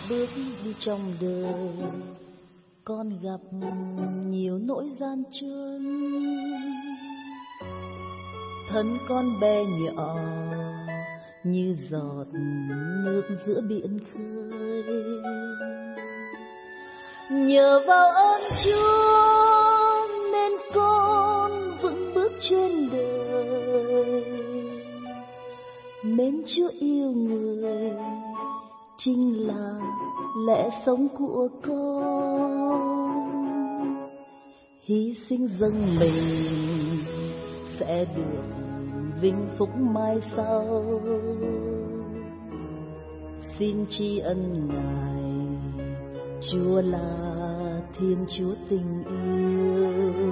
bước đi trong đời, con gặp nhiều nỗi gian truân. Thân con bé nhỏ như giọt nước giữa biển khơi. Nhờ vào ơn Chúa nên con vững bước trên đời. Mến Chúa yêu người chính là lẽ sống của con. Hy sinh dâng mình sẽ được vinh phúc mai sau. Xin tri ân Ngài, Chúa là Thiên Chúa tình yêu.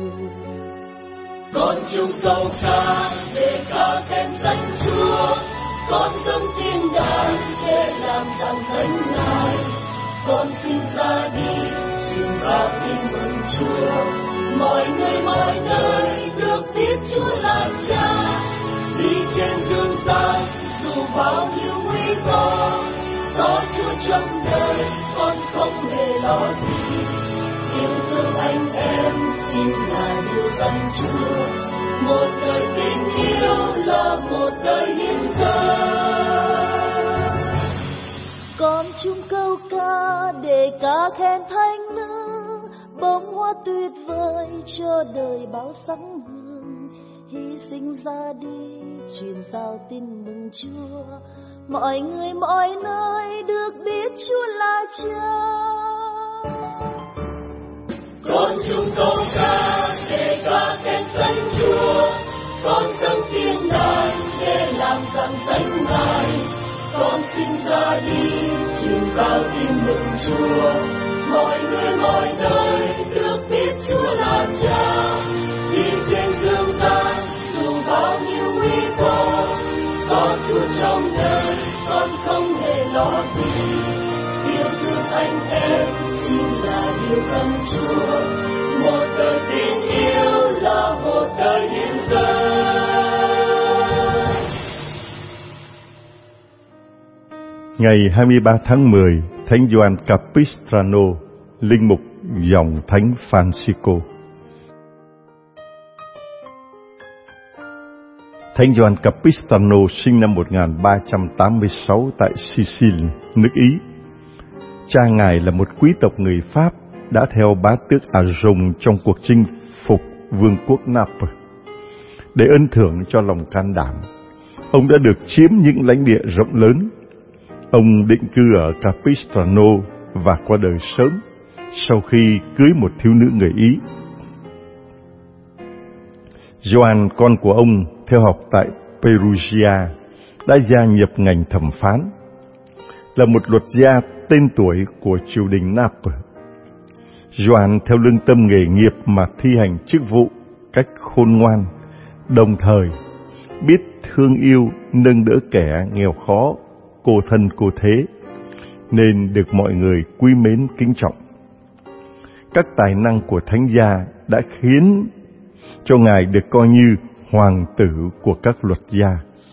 Con chung cầu ca để ca khen danh Chúa, con dâng tiếng đàn để làm tăng thánh Ngài. Con xin ra đi truyền vào tin mừng Chúa, mọi người mọi nơi được biết Chúa là Cha. Đi trên đường dài dù bao nhiêu nguy cơ, có Chúa trong đời con không hề lo gì. Yêu thương anh em chính là điều dân Chúa, một đời tình yêu là một đời hiến dâng. Con chung câu ca để ca khen Thánh Nữ, bông hoa tuyệt vời cho đời bao sáng hương. Hy sinh ra đi truyền giao tin mừng Chúa, mọi người mọi nơi được biết Chúa là Cha. Con chung câu ca để ca khen danh Chúa, con dâng tiếng đàn để làm rằng danh Ngài. Con xin ra đi truyền giao tin mừng Chúa, mọi người mọi nơi được biết Chúa là Cha. Đi trên đường dài dù bao nhiêu nguy cơ, có Chúa trong đời con không hề lo gì. Yêu thương anh em chính là điều dân Chúa, một đời tin yêu là một đời hiến dâng. Ngày 23 tháng 10, Thánh Gioan Capistrano, linh mục dòng Thánh Francisco. Thánh Gioan Capistrano sinh năm 1386 tại Sicily, nước Ý. Cha Ngài là một quý tộc người Pháp đã theo bá tước Aragon trong cuộc chinh phục vương quốc Naples. Để ân thưởng cho lòng can đảm, ông đã được chiếm những lãnh địa rộng lớn. Ông định cư ở Capistrano và qua đời sớm sau khi cưới một thiếu nữ người Ý. Gioan, con của ông, theo học tại Perugia, đã gia nhập ngành thẩm phán. Là một luật gia tên tuổi của triều đình Naples, Gioan theo lương tâm nghề nghiệp mà thi hành chức vụ cách khôn ngoan, đồng thời biết thương yêu nâng đỡ kẻ nghèo khó, cô thân cô thế, nên được mọi người quý mến kính trọng. Các tài năng của thánh gia đã khiến cho Ngài được coi như hoàng tử của các luật gia.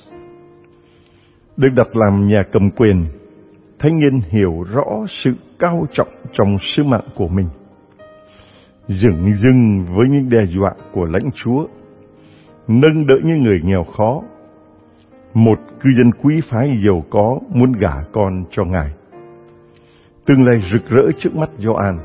Được đặt làm nhà cầm quyền, thánh nhân hiểu rõ sự cao trọng trong sứ mạng của mình. Dửng dưng với những đe dọa của lãnh chúa, nâng đỡ những người nghèo khó, một cư dân quý phái giàu có muốn gả con cho Ngài. Tương lai rực rỡ trước mắt Gioan.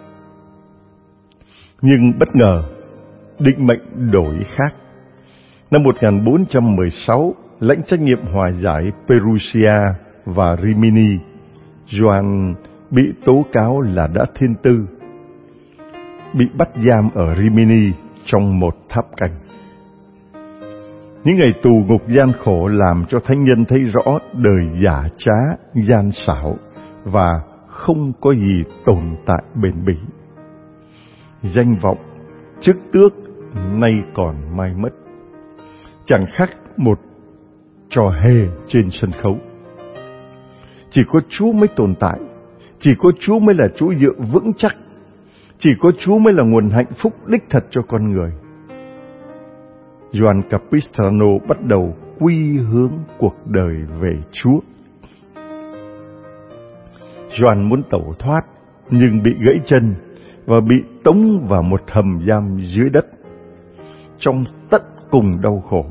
Nhưng bất ngờ, định mệnh đổi khác. Năm 1416, lãnh trách nhiệm hòa giải Perugia và Rimini, Gioan bị tố cáo là đã thiên tư, bị bắt giam ở Rimini trong một tháp canh. Những ngày tù ngục gian khổ làm cho thánh nhân thấy rõ đời giả trá, gian xảo và không có gì tồn tại bền bỉ. Danh vọng, chức tước nay còn mai mất, chẳng khác một trò hề trên sân khấu. Chỉ có Chúa mới tồn tại, chỉ có Chúa mới là chỗ dựa vững chắc, chỉ có Chúa mới là nguồn hạnh phúc đích thật cho con người. Gioan Capistrano bắt đầu quy hướng cuộc đời về Chúa. Gioan muốn tẩu thoát nhưng bị gãy chân và bị tống vào một hầm giam dưới đất. Trong tận cùng đau khổ,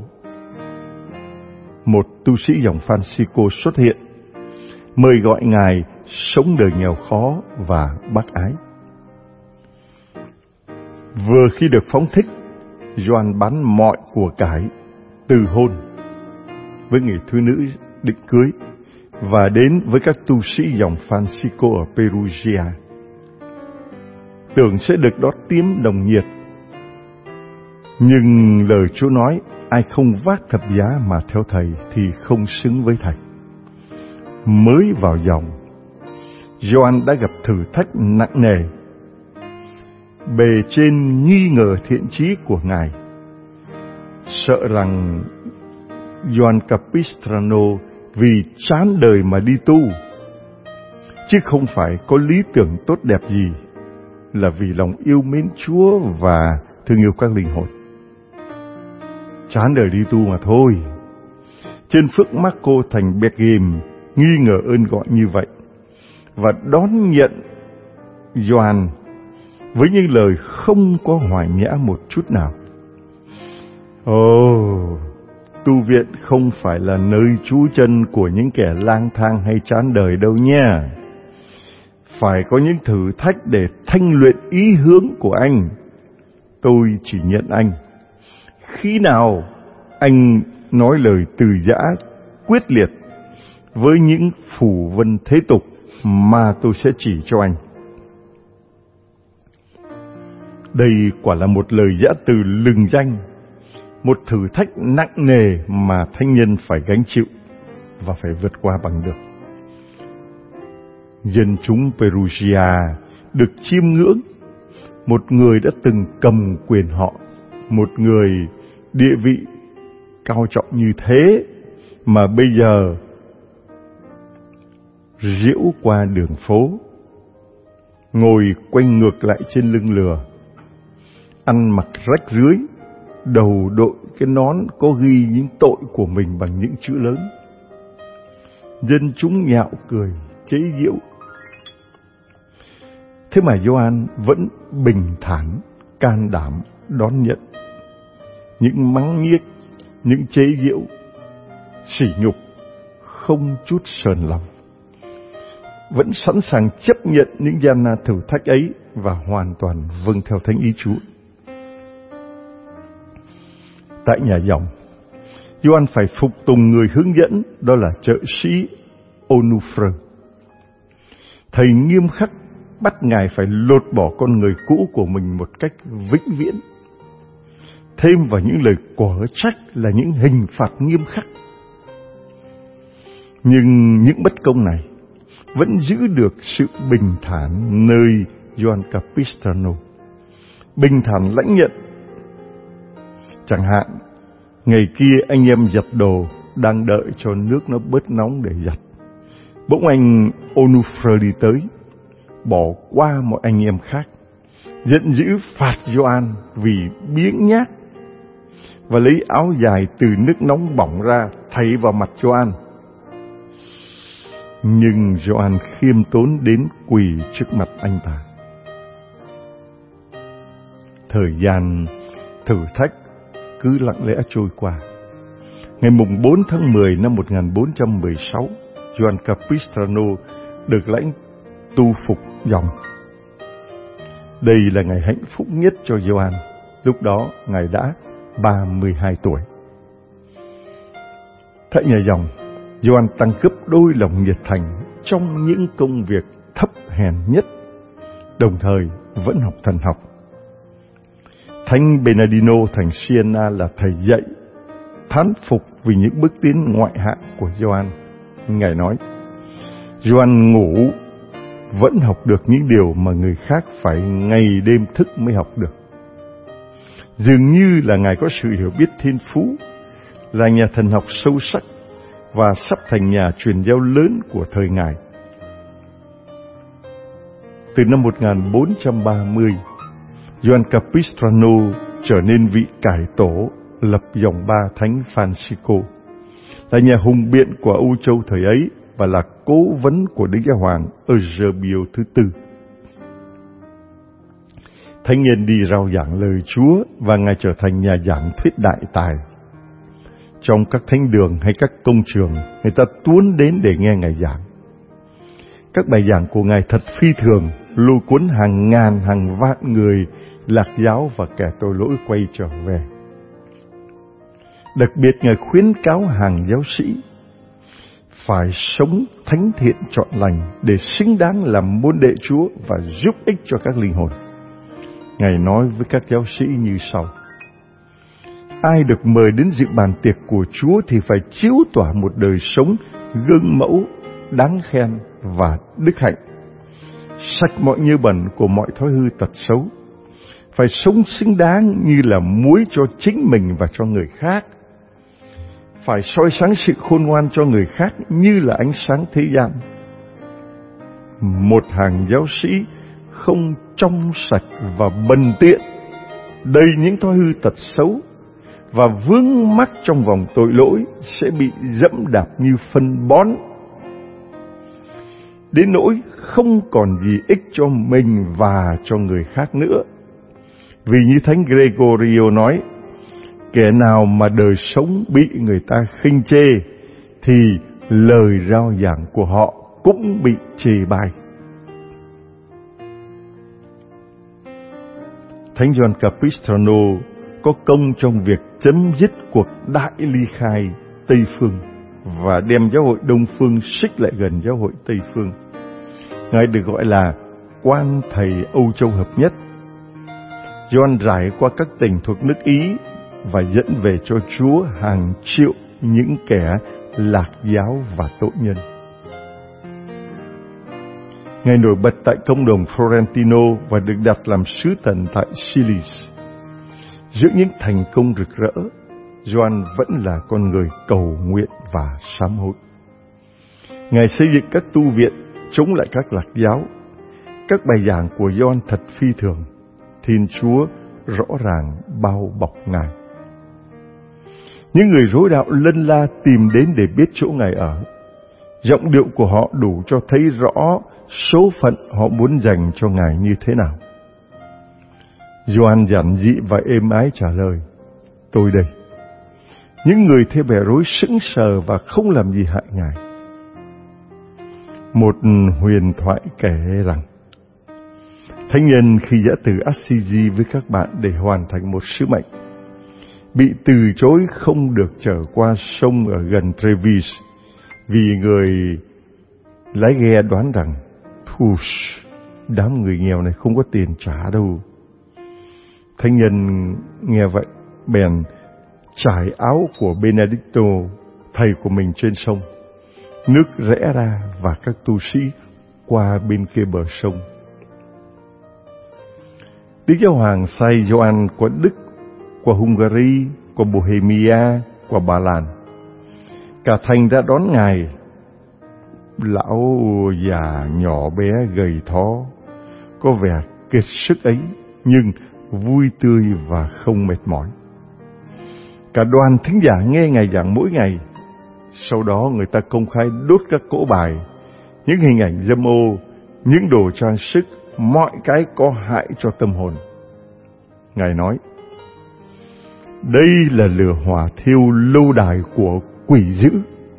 một tu sĩ dòng Francisco xuất hiện, mời gọi Ngài sống đời nghèo khó và bác ái. Vừa khi được phóng thích, Gioan bán mọi của cải, từ hôn với người thiếu nữ định cưới và đến với các tu sĩ dòng Francisco ở Perugia, tưởng sẽ được đón tiếp nồng nhiệt. Nhưng lời Chúa nói, ai không vác thập giá mà theo Thầy thì không xứng với Thầy. Mới vào dòng, Gioan đã gặp thử thách nặng nề. Bề trên nghi ngờ thiện chí của Ngài, sợ rằng Gioan Capistrano vì chán đời mà đi tu, chứ không phải có lý tưởng tốt đẹp gì, là vì lòng yêu mến Chúa và thương yêu các linh hồn. Chán đời đi tu mà thôi. Trên phước Marco thành Berghem nghi ngờ ơn gọi như vậy và đón nhận Gioan với những lời không có hoài nhã một chút nào. Tu viện không phải là nơi trú chân của những kẻ lang thang hay chán đời đâu nha. Phải có những thử thách để thanh luyện ý hướng của anh. Tôi chỉ nhận anh khi nào anh nói lời từ giã quyết liệt với những phù vân thế tục mà tôi sẽ chỉ cho anh. Đây quả là một lời giã từ lừng danh, một thử thách nặng nề mà thánh nhân phải gánh chịu và phải vượt qua bằng được. Dân chúng Perugia được chiêm ngưỡng một người đã từng cầm quyền họ, một người địa vị cao trọng như thế mà bây giờ giễu qua đường phố, ngồi quanh ngược lại trên lưng lừa, ăn mặc rách rưới, đầu đội cái nón có ghi những tội của mình bằng những chữ lớn. Dân chúng nhạo cười, chế giễu. Thế mà Gioan vẫn bình thản, can đảm đón nhận những mắng nhiếc, những chế giễu, sỉ nhục, không chút sờn lòng. Vẫn sẵn sàng chấp nhận những gian nan thử thách ấy và hoàn toàn vâng theo thánh ý Chúa. Tại nhà dòng, Gioan phải phục tùng người hướng dẫn, đó là trợ sĩ Onufre. Thầy nghiêm khắc bắt Ngài phải lột bỏ con người cũ của mình một cách vĩnh viễn. Thêm vào những lời quở trách là những hình phạt nghiêm khắc. Nhưng những bất công này vẫn giữ được sự bình thản nơi Gioan Capistrano. Bình thản lãnh nhận. Chẳng hạn, ngày kia anh em giặt đồ đang đợi cho nước nó bớt nóng để giặt. Bỗng anh Onufre đi tới, bỏ qua mọi anh em khác, giận dữ phạt Gioan vì biếng nhác và lấy áo dài từ nước nóng bỏng ra thảy vào mặt Gioan. Nhưng Gioan khiêm tốn đến quỳ trước mặt anh ta. Thời gian thử thách cứ lặng lẽ trôi qua. Ngày mùng 4 tháng 10 năm 1416, Gioan Capistrano được lãnh tu phục dòng. Đây là ngày hạnh phúc nhất cho Gioan. Lúc đó Ngài đã 32 tuổi. Tại nhà dòng, Gioan tăng gấp đôi lòng nhiệt thành trong những công việc thấp hèn nhất, đồng thời vẫn học thần học. Thánh Bernardino thành Siena là thầy dạy, thán phục vì những bước tiến ngoại hạng của Gioan. Ngài nói, Gioan ngủ vẫn học được những điều mà người khác phải ngày đêm thức mới học được. Dường như là Ngài có sự hiểu biết thiên phú, là nhà thần học sâu sắc và sắp thành nhà truyền giáo lớn của thời Ngài. Từ năm 1430, Gioan Capistrano trở nên vị cải tổ lập dòng ba thánh Francisco, là nhà hùng biện của Âu Châu thời ấy và là cố vấn của Đức Giáo hoàng Eusebio thứ tư. Thánh nhân đi rao giảng lời Chúa và Ngài trở thành nhà giảng thuyết đại tài. Trong các thánh đường hay các công trường, người ta tuôn đến để nghe Ngài giảng. Các bài giảng của Ngài thật phi thường, lôi cuốn hàng ngàn hàng vạn người lạc giáo và kẻ tội lỗi quay trở về. Đặc biệt Ngài khuyến cáo hàng giáo sĩ phải sống thánh thiện trọn lành để xứng đáng làm môn đệ Chúa và giúp ích cho các linh hồn. Ngài nói với các giáo sĩ như sau: ai được mời đến dự bàn tiệc của Chúa thì phải chiếu tỏa một đời sống gương mẫu, đáng khen và đức hạnh, sạch mọi nhơ bẩn của mọi thói hư tật xấu, phải sống xứng đáng như là muối cho chính mình và cho người khác, phải soi sáng sự khôn ngoan cho người khác như là ánh sáng thế gian. Một hàng giáo sĩ không trong sạch và bần tiện, đầy những thói hư tật xấu và vướng mắc trong vòng tội lỗi sẽ bị dẫm đạp như phân bón, đến nỗi không còn gì ích cho mình và cho người khác nữa. Vì như Thánh Gregorio nói, kẻ nào mà đời sống bị người ta khinh chê thì lời rao giảng của họ cũng bị chê bai. Thánh Gioan Capistrano có công trong việc chấm dứt cuộc đại ly khai Tây Phương và đem giáo hội Đông Phương xích lại gần giáo hội Tây Phương. Ngài được gọi là quan thầy Âu Châu hợp nhất. Gioan rải qua các tỉnh thuộc nước Ý và dẫn về cho Chúa hàng triệu những kẻ lạc giáo và tội nhân. Ngài nổi bật tại công đồng Florentino và được đặt làm sứ thần tại Silis. Giữa những thành công rực rỡ, Gioan vẫn là con người cầu nguyện và sám hối. Ngài xây dựng các tu viện chống lại các lạc giáo. Các bài giảng của Gioan thật phi thường. Thiên Chúa rõ ràng bao bọc Ngài. Những người rối đạo lân la tìm đến để biết chỗ Ngài ở. Giọng điệu của họ đủ cho thấy rõ số phận họ muốn dành cho Ngài như thế nào. Gioan giản dị và êm ái trả lời: tôi đây. Những người theo bè rối sững sờ và không làm gì hại Ngài. Một huyền thoại kể rằng, thánh nhân khi đã từ Assisi với các bạn để hoàn thành một sứ mệnh, bị từ chối không được trở qua sông ở gần Trevis vì người lái ghe đoán rằng đám người nghèo này không có tiền trả đâu. Thánh nhân nghe vậy bèn trải áo của Benedicto, thầy của mình, trên sông. Nước rẽ ra và các tu sĩ qua bên kia bờ sông. Đức Giáo hoàng sai Gioan qua Đức, qua Hungary, qua Bohemia, qua Ba Lan. Cả thành đã đón Ngài. Lão già nhỏ bé gầy thó, có vẻ kiệt sức ấy, nhưng vui tươi và không mệt mỏi. Cả đoàn thính giả nghe Ngài giảng mỗi ngày. Sau đó người ta công khai đốt các cỗ bài, những hình ảnh dâm ô, những đồ trang sức, mọi cái có hại cho tâm hồn. Ngài nói: đây là lửa hỏa thiêu lâu đài của quỷ dữ.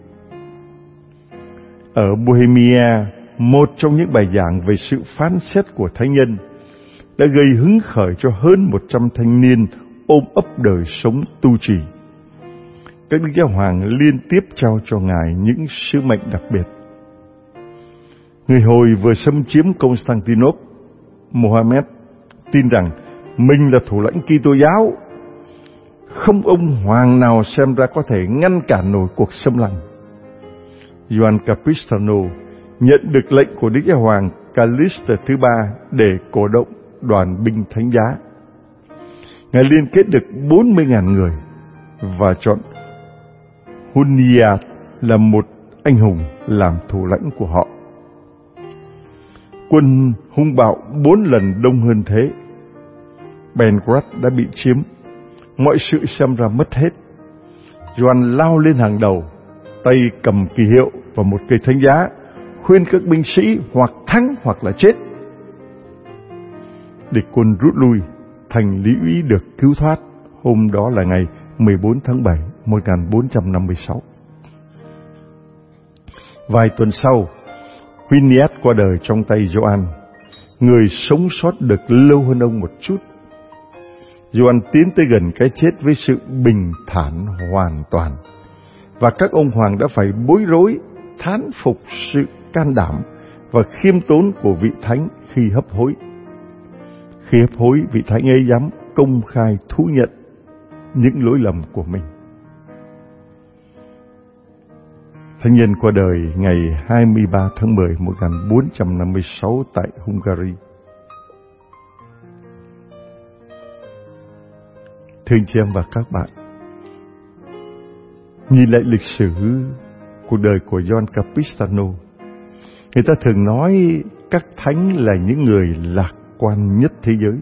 Ở Bohemia, một trong những bài giảng về sự phán xét của thánh nhân đã gây hứng khởi cho hơn 100 thanh niên ôm ấp đời sống tu trì. Các đức giáo hoàng liên tiếp trao cho Ngài những sứ mệnh đặc biệt. Người Hồi vừa xâm chiếm Constantinople, Mohammed tin rằng mình là thủ lãnh Kitô giáo. Không ông hoàng nào xem ra có thể ngăn cản nổi cuộc xâm lăng. Gioan Capistrano nhận được lệnh của Đức Giáo hoàng Calixte thứ ba để cổ động đoàn binh thánh giá. Ngài liên kết được 40.000 người và chọn Huniat là một anh hùng làm thủ lãnh của họ. Quân hung bạo 4 lần đông hơn thế. Belgrade đã bị chiếm, mọi sự xem ra mất hết. Gioan lao lên hàng đầu, tay cầm kỳ hiệu vào một cây thánh giá, khuyên các binh sĩ hoặc thắng hoặc là chết. Địch quân rút lui, thành Lý Úy được cứu thoát. Hôm đó là ngày 14 tháng 7, 1456. Vài tuần sau, Quinius qua đời trong tay Gioan, người sống sót được lâu hơn ông một chút. Gioan tiến tới gần cái chết với sự bình thản hoàn toàn, và các ông hoàng đã phải bối rối, thán phục sự can đảm và khiêm tốn của vị thánh khi hấp hối. Khi hấp hối, vị thánh ấy dám công khai thú nhận những lỗi lầm của mình. Thánh nhân qua đời ngày 23 tháng 10, 1456 tại Hungary. Thưa anh chị em và các bạn, nhìn lại lịch sử cuộc đời của Gioan Capistrano, người ta thường nói các thánh là những người lạc quan nhất thế giới.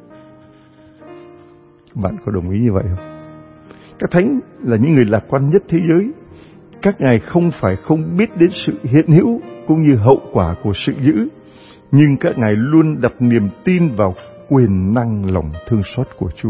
Bạn có đồng ý như vậy không? Các thánh là những người lạc quan nhất thế giới. Các ngài không phải không biết đến sự hiện hữu cũng như hậu quả của sự dữ, nhưng các ngài luôn đặt niềm tin vào quyền năng lòng thương xót của Chúa.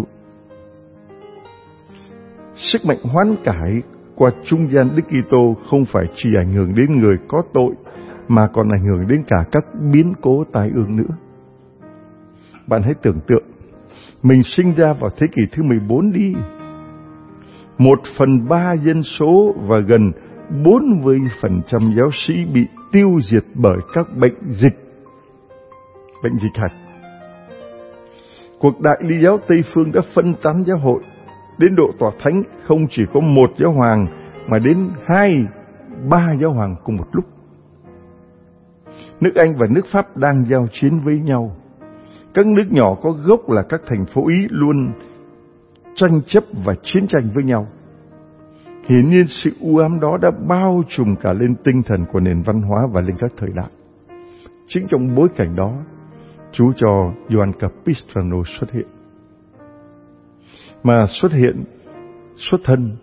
Sức mạnh hoán cải qua trung gian Đức Kitô không phải chỉ ảnh hưởng đến người có tội, mà còn ảnh hưởng đến cả các biến cố tai ương nữa. Bạn hãy tưởng tượng, mình sinh ra vào thế kỷ thứ 14 đi. 1/3 dân số và gần 40% giáo sĩ bị tiêu diệt bởi các bệnh dịch hạch. Cuộc đại ly giáo Tây phương đã phân tán giáo hội, đến độ tòa thánh không chỉ có một giáo hoàng mà đến 2-3 giáo hoàng cùng một lúc. Nước Anh và nước Pháp đang giao chiến với nhau. Các nước nhỏ có gốc là các thành phố Ý luôn tranh chấp và chiến tranh với nhau. Hiển nhiên sự u ám đó đã bao trùm cả lên tinh thần của nền văn hóa và lên các thời đại. Chính trong bối cảnh đó, Chúa cho Gioan Capistrano xuất hiện. Mà xuất thân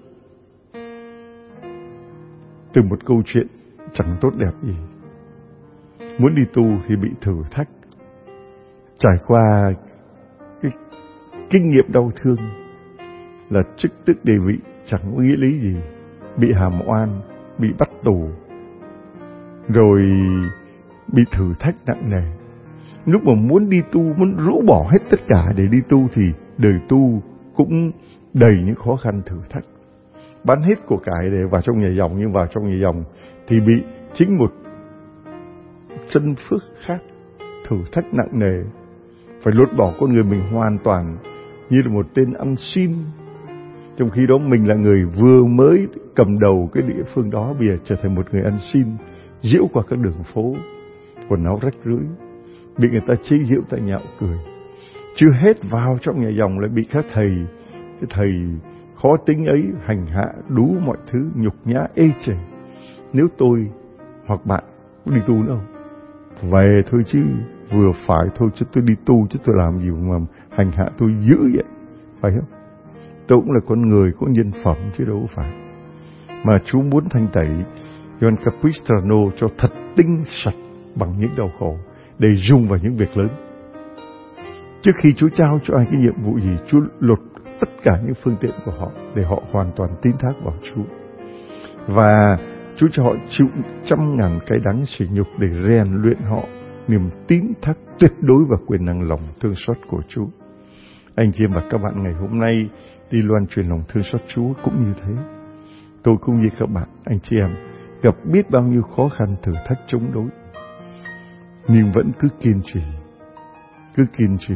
từ một câu chuyện chẳng tốt đẹp gì. Muốn đi tu thì bị thử thách, trải qua cái kinh nghiệm đau thương là chức tước địa vị chẳng có nghĩa lý gì, bị hàm oan, bị bắt tù, rồi bị thử thách nặng nề. Lúc mà muốn đi tu, muốn rũ bỏ hết tất cả để đi tu thì đời tu cũng đầy những khó khăn thử thách. Bán hết của cải để vào trong nhà dòng, nhưng vào trong nhà dòng thì bị chính một chân phước khác thử thách nặng nề, phải lột bỏ con người mình hoàn toàn như là một tên ăn xin. Trong khi đó mình là người vừa mới cầm đầu cái địa phương đó, bây giờ trở thành một người ăn xin, giễu qua các đường phố, quần áo rách rưới, bị người ta chế giễu tại nhạo cười. Chưa hết, vào trong nhà dòng lại bị các thầy khó tính ấy hành hạ đủ mọi thứ, nhục nhã ê chề. Nếu tôi hoặc bạn có đi tu nữa không? Về thôi chứ, vừa phải thôi chứ tôi đi tu chứ tôi làm gì mà hành hạ tôi dữ vậy, phải không? Tôi cũng là con người, có nhân phẩm chứ đâu phải. Mà Chúa muốn thanh tẩy Gioan Capistrano cho thật tinh sạch bằng những đau khổ để dùng vào những việc lớn. Trước khi Chúa trao cho ai cái nhiệm vụ gì, Chúa lột tất cả những phương tiện của họ để họ hoàn toàn tín thác vào Chúa. Và Chúa cho họ chịu 100.000 cái đắng sỉ nhục để rèn luyện họ niềm tín thác tuyệt đối vào quyền năng lòng thương xót của Chúa. Anh chị em và các bạn ngày hôm nay đi loan truyền lòng thương xót Chúa cũng như thế. Tôi cũng như các bạn, anh chị em, gặp biết bao nhiêu khó khăn thử thách chống đối, nhưng vẫn cứ kiên trì.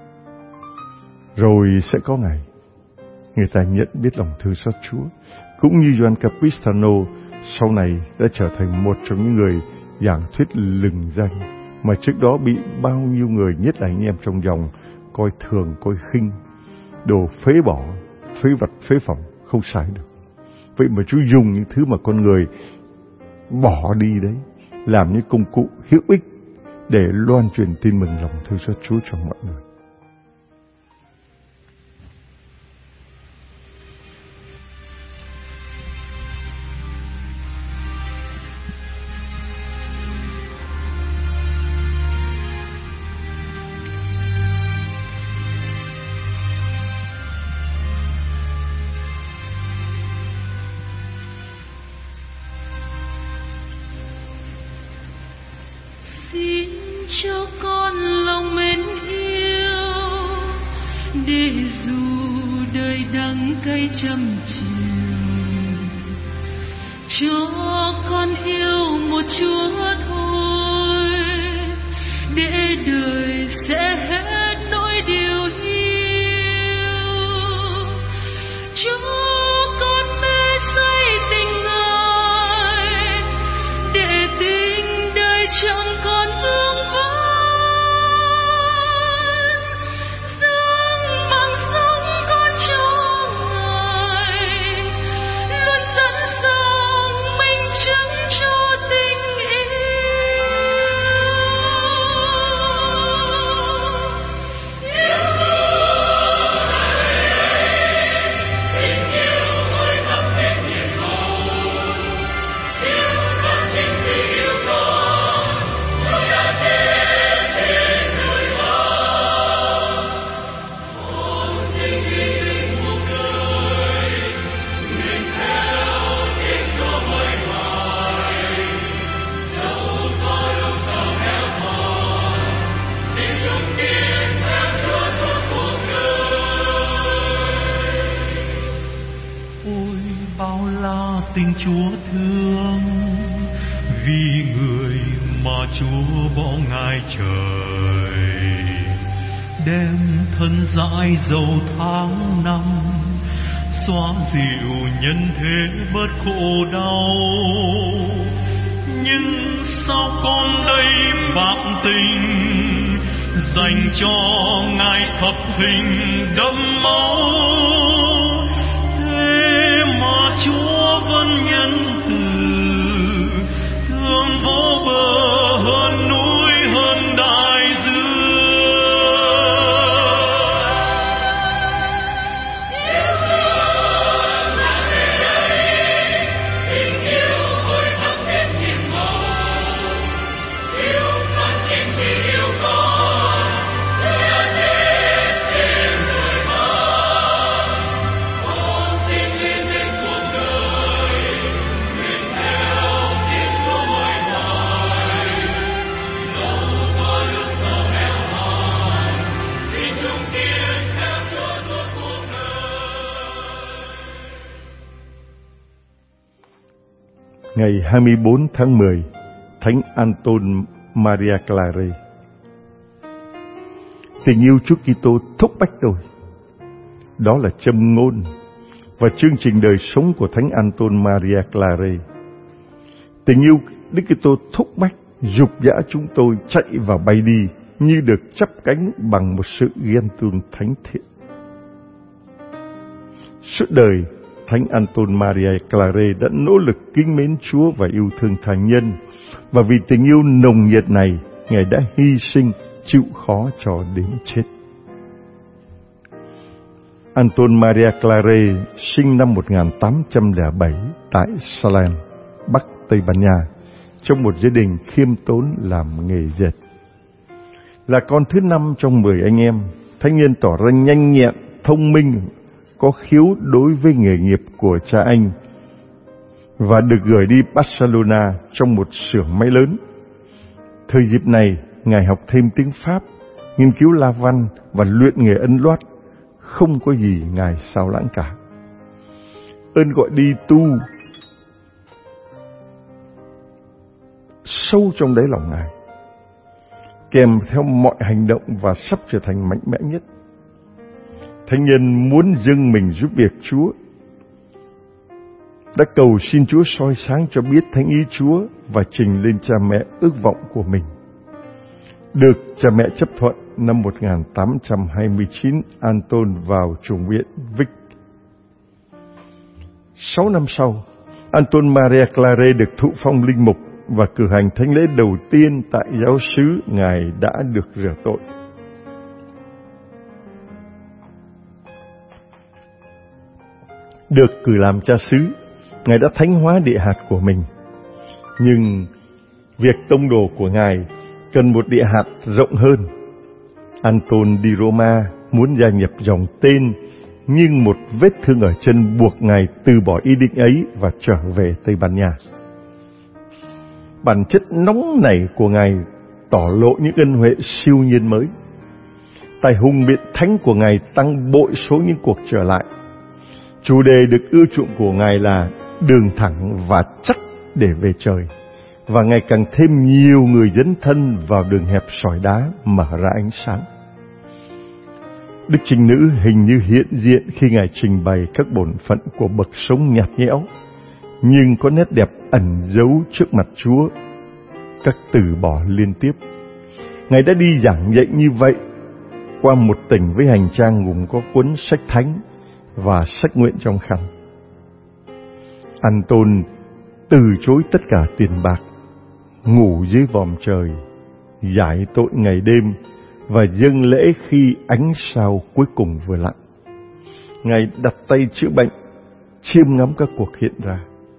Rồi sẽ có ngày người ta nhận biết lòng thương xót Chúa. Cũng như Gioan Capistrano sau này đã trở thành một trong những người giảng thuyết lừng danh mà trước đó bị bao nhiêu người, nhất là anh em trong dòng, coi thường, coi khinh, đồ phế bỏ, phế vật, phế phẩm, không sai được. Vậy mà Chúa dùng những thứ mà con người bỏ đi đấy làm những công cụ hữu ích để loan truyền tin mừng lòng thương xót Chúa cho mọi người. cho con lòng mến yêu, để dù đời đắng cay trăm chiều, cho con yêu một Chúa thôi, để đời sẽ hết nỗi điều yêu. Cho con mê say tình Ngài, để tình đời chẳng còn vương vấn. Dâng bằng sống con cho Ngài, luôn sẵn sàng minh chứng cho tình yêu. Tình Chúa thương, vì người mà Chúa bỏ Ngài trời, đem thân dãi dầu tháng năm, xóa dịu nhân thế bớt khổ đau. Nhưng sao con đây bạc tình, dành cho Ngài thập hình đẫm máu, mà Chúa vẫn nhân từ, thương vô bờ hơn núi hơn đại dương. Yêu thương là thế ấy, tình yêu hồi thắp thêm nhiệm màu, yêu con chính vì yêu con, Chúa đã chết trên đời ban. Con xin liên minh cuộc đời, nguyện theo tiếng Chúa mỗi ngày. Dẫu có lúc sầu éo hòn, xin chung kiên theo Chúa suốt cuộc đời. Ngày 24 tháng 10, Thánh Anton Maria Claret. Tình yêu Chúa Kitô thúc bách tôi. Đó là châm ngôn và chương trình đời sống của Thánh Anton Maria Claret. Tình yêu Đức Kitô thúc bách, dục dã chúng tôi chạy và bay đi như được chắp cánh bằng một sự ghen tuông thánh thiện. Suốt đời, Thánh Anton Maria Claret đã nỗ lực kính mến Chúa và yêu thương tha nhân, và vì tình yêu nồng nhiệt này, Ngài đã hy sinh, chịu khó cho đến chết. Anton Maria Claret sinh năm 1807 tại Salem, Bắc Tây Ban Nha, trong một gia đình khiêm tốn làm nghề dệt. Là con thứ 5 trong 10 anh em, thánh nhân tỏ ra nhanh nhẹn, thông minh, có khiếu đối với nghề nghiệp của cha anh, và được gửi đi Barcelona trong một xưởng máy lớn. Thời dịp này, Ngài học thêm tiếng Pháp, nghiên cứu la văn và luyện nghề ấn loát. Không có gì Ngài sao lãng cả. Ơn gọi đi tu sâu trong đáy lòng Ngài, kèm theo mọi hành động và sắp trở thành mạnh mẽ nhất. Thánh nhân muốn dâng mình giúp việc Chúa, đã cầu xin Chúa soi sáng cho biết thánh ý Chúa và trình lên cha mẹ ước vọng của mình. Được cha mẹ chấp thuận, năm 1829, Anton vào chủng viện Vic. 6 năm sau, Anton Maria Claret được thụ phong linh mục và cử hành thánh lễ đầu tiên tại giáo xứ Ngài đã được rửa tội. Được cử làm cha xứ, Ngài đã thánh hóa địa hạt của mình. Nhưng việc tông đồ của Ngài cần một địa hạt rộng hơn. Anton đi Roma muốn gia nhập dòng tên, nhưng một vết thương ở chân buộc Ngài từ bỏ ý định ấy và trở về Tây Ban Nha. Bản chất nóng nảy của Ngài tỏ lộ những ân huệ siêu nhiên mới. Tài hùng biện thánh của Ngài tăng bội số những cuộc trở lại. Chủ đề được ưa chuộng của Ngài là đường thẳng và chắc để về trời, và ngày càng thêm nhiều người dấn thân vào đường hẹp sỏi đá mở ra ánh sáng. Đức Trinh Nữ hình như hiện diện khi Ngài trình bày các bổn phận của bậc sống nhạt nhẽo, nhưng có nét đẹp ẩn giấu trước mặt Chúa, các từ bỏ liên tiếp. Ngài đã đi giảng dạy như vậy qua một tỉnh với hành trang gồm có cuốn sách thánh và sách nguyện trong khăn. Anton từ chối tất cả tiền bạc, ngủ dưới vòm trời, giải tội ngày đêm và dâng lễ khi ánh sao cuối cùng vừa lặn. Ngài đặt tay chữa bệnh, chiêm ngắm các cuộc hiện ra.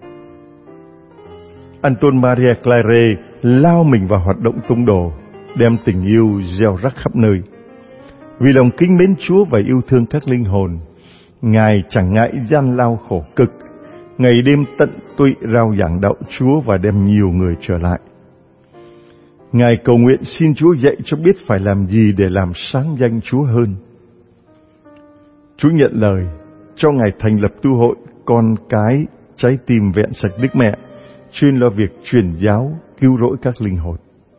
Anton Maria Claret lao mình vào hoạt động tông đồ, đem tình yêu gieo rắc khắp nơi. Vì lòng kính mến Chúa và yêu thương các linh hồn, Ngài chẳng ngại gian lao khổ cực, ngày đêm tận tụy rao giảng đạo Chúa và đem nhiều người trở lại. Ngài cầu nguyện xin Chúa dạy cho biết phải làm gì để làm sáng danh Chúa hơn. Chúa nhận lời cho Ngài thành lập tu hội Con Cái Trái Tim Vẹn Sạch Đức Mẹ, chuyên lo việc truyền giáo, cứu rỗi các linh hồn.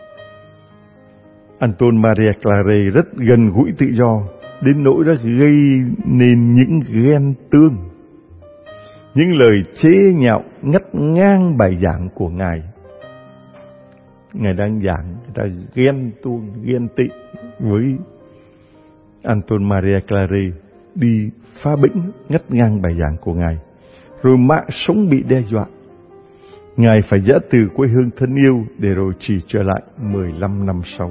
Anton Maria Claret rất gần gũi tự do, đến nỗi đã gây nên những ghen tương, những lời chế nhạo ngắt ngang bài giảng của Ngài. Ngài đang giảng, người ta ghen tuông, ghen tị với Anton Maria Claret, đi phá bĩnh, ngắt ngang bài giảng của Ngài, rồi mạng sống bị đe dọa. Ngài phải giã từ quê hương thân yêu để rồi chỉ trở lại 15 năm sau.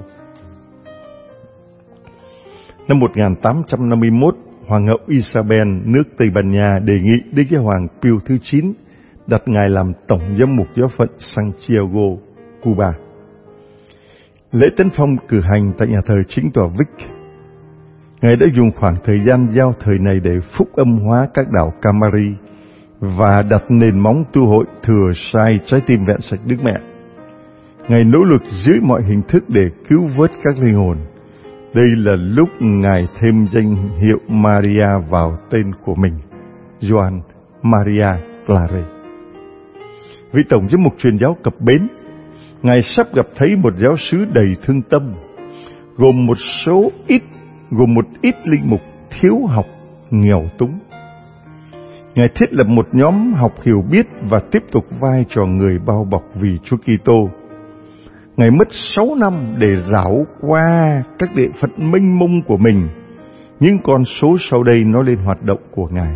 Năm 1851, Hoàng hậu Isabel nước Tây Ban Nha đề nghị Đức Giáo hoàng Pius thứ 9 đặt Ngài làm tổng giám mục giáo phận Santiago, Cuba. Lễ tấn phong cử hành tại nhà thờ chính tòa Vic. Ngài đã dùng khoảng thời gian giao thời này để phúc âm hóa các đảo Camari và đặt nền móng tu hội Thừa Sai Trái Tim Vẹn Sạch Đức Mẹ. Ngài nỗ lực dưới mọi hình thức để cứu vớt các linh hồn. Đây là lúc Ngài thêm danh hiệu Maria vào tên của mình, Joan Maria Claret. Vị tổng giám mục truyền giáo cập bến, Ngài sắp gặp thấy một giáo xứ đầy thương tâm, gồm một ít linh mục thiếu học, nghèo túng. Ngài thiết lập một nhóm học hiểu biết và tiếp tục vai trò người bao bọc vì Chúa Kitô. Ngài mất 6 năm để rảo qua các địa phận mênh mông của mình. Những con số sau đây nói lên hoạt động của Ngài.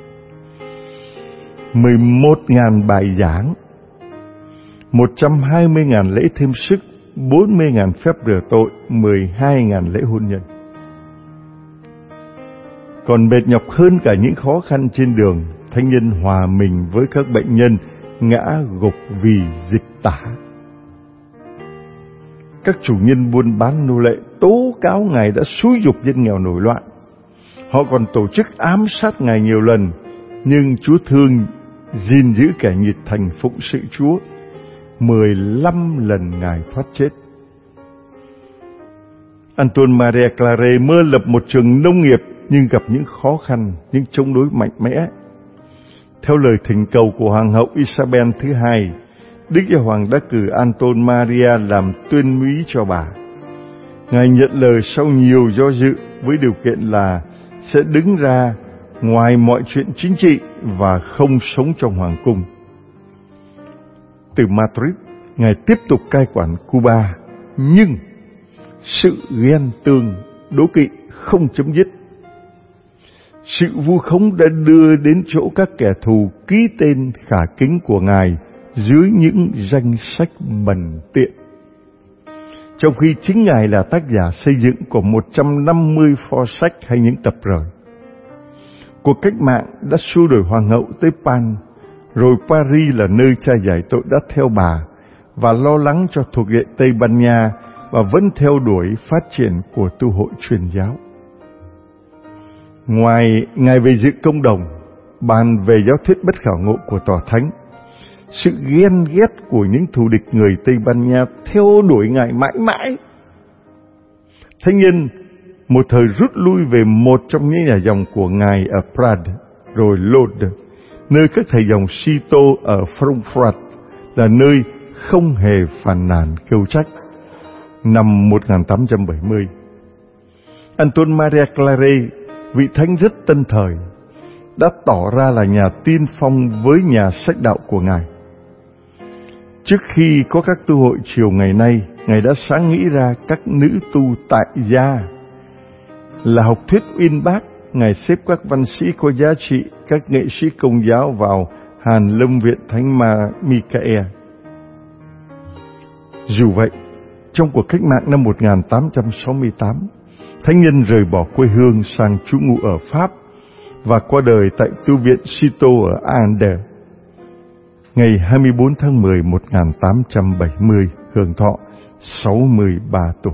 11.000 bài giảng, 120.000 lễ thêm sức, 40.000 phép rửa tội, 12.000 lễ hôn nhân. Còn mệt nhọc hơn cả những khó khăn trên đường, thánh nhân hòa mình với các bệnh nhân ngã gục vì dịch tả. Các chủ nhân buôn bán nô lệ tố cáo Ngài đã xúi giục dân nghèo nổi loạn. Họ còn tổ chức ám sát Ngài nhiều lần, nhưng Chúa thương gìn giữ kẻ nhiệt thành phụng sự Chúa. 15 lần Ngài thoát chết. Anton Maria Claret mơ lập một trường nông nghiệp nhưng gặp những khó khăn, những chống đối mạnh mẽ. Theo lời thỉnh cầu của Hoàng hậu Isabel thứ 2, Đức Giáo hoàng đã cử Anton Maria làm tuyên úy cho bà. Ngài nhận lời sau nhiều do dự với điều kiện là sẽ đứng ra ngoài mọi chuyện chính trị và không sống trong hoàng cung. Từ Madrid, Ngài tiếp tục cai quản Cuba, nhưng sự ghen tương, đố kỵ không chấm dứt. Sự vu khống đã đưa đến chỗ các kẻ thù ký tên khả kính của Ngài dưới những danh sách bần tiện, trong khi chính Ngài là tác giả xây dựng của 150 pho sách hay những tập rời. Cuộc cách mạng đã xua đuổi hoàng hậu tới Pan, rồi Paris là nơi cha giải tội đã theo bà và lo lắng cho thuộc địa Tây Ban Nha và vẫn theo đuổi phát triển của tu hội truyền giáo. Ngoài Ngài về dự công đồng, bàn về giáo thuyết bất khảo ngộ của tòa thánh, sự ghen ghét của những thù địch người Tây Ban Nha theo đuổi Ngài mãi mãi. Thánh nhân một thời rút lui về một trong những nhà dòng của Ngài ở Prades, rồi Lode, nơi các thầy dòng Sito ở Frankfurt là nơi không hề phàn nàn kêu trách. Năm 1870, Anton Maria Claret, vị thánh rất tân thời, đã tỏ ra là nhà tiên phong với nhà sách đạo của Ngài. Trước khi có các tu hội chiều ngày nay, Ngài đã sáng nghĩ ra các nữ tu tại gia. Là học thuyết uyên bác, Ngài xếp các văn sĩ có giá trị, các nghệ sĩ Công giáo vào Hàn Lâm Viện Thánh Michael. Dù vậy, trong cuộc cách mạng năm 1868, thánh nhân rời bỏ quê hương sang trú ngụ ở Pháp và qua đời tại tu viện Cîteaux ở Ande, ngày 24 tháng 10 1870, hưởng thọ 63 tuổi.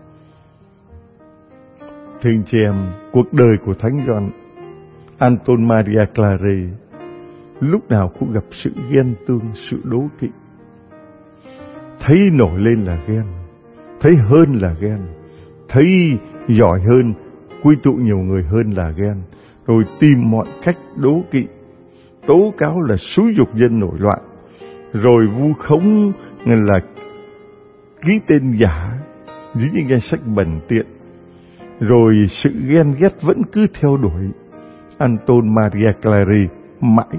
Thưa anh chị em, cuộc đời của Thánh Gioan Anton Maria Claret lúc nào cũng gặp sự ghen tương, sự đố kỵ. Thấy nổi lên là ghen, thấy hơn là ghen, thấy giỏi hơn, quy tụ nhiều người hơn là ghen, rồi tìm mọi cách đố kỵ, tố cáo là xúi giục dân nổi loạn, rồi vu khống là ký tên giả dưới những danh sách bẩn tiện, rồi sự ghen ghét vẫn cứ theo đuổi Anton Maria Claret mãi.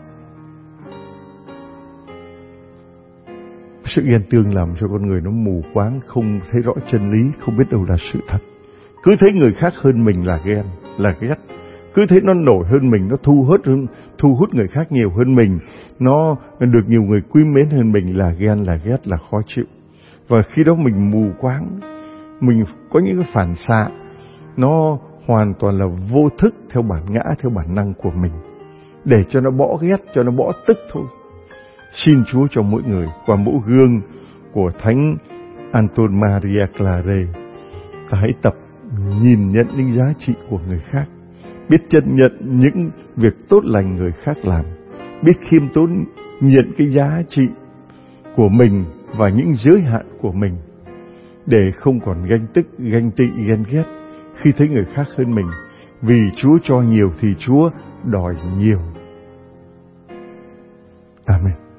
Sự ghen tương làm cho con người nó mù quáng, không thấy rõ chân lý, không biết đâu là sự thật. Cứ thấy người khác hơn mình là ghen, là ghét. Cứ thấy nó nổi hơn mình, nó thu hút người khác nhiều hơn mình, nó được nhiều người quý mến hơn mình là ghen, là ghét, là khó chịu. Và khi đó mình mù quáng, mình có những cái phản xạ, nó hoàn toàn là vô thức theo bản ngã, theo bản năng của mình, để cho nó bỏ ghét, cho nó bỏ tức thôi. Xin Chúa cho mỗi người qua mẫu gương của Thánh Anton Maria Claret, ta hãy tập nhìn nhận những giá trị của người khác, biết trân nhận những việc tốt lành người khác làm, biết khiêm tốn nhận cái giá trị của mình và những giới hạn của mình, để không còn ganh tức, ganh tị, ghen ghét khi thấy người khác hơn mình. Vì Chúa cho nhiều thì Chúa đòi nhiều. Amen.